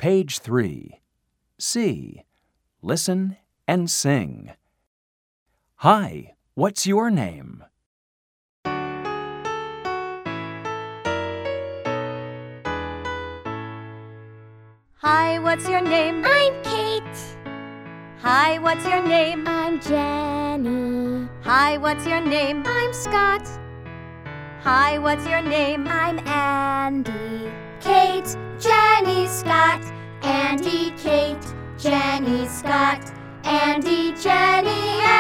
Page 3. C. Listen and sing. Hi, what's your name? Hi, what's your name? I'm Kate. Hi, what's your name? I'm Jenny. Hi, what's your name? I'm Scott. Hi, what's your name? I'm Andy. Kate, Jenny, Scott. Andy, Kate, Jenny, Scott. Andy, Jenny,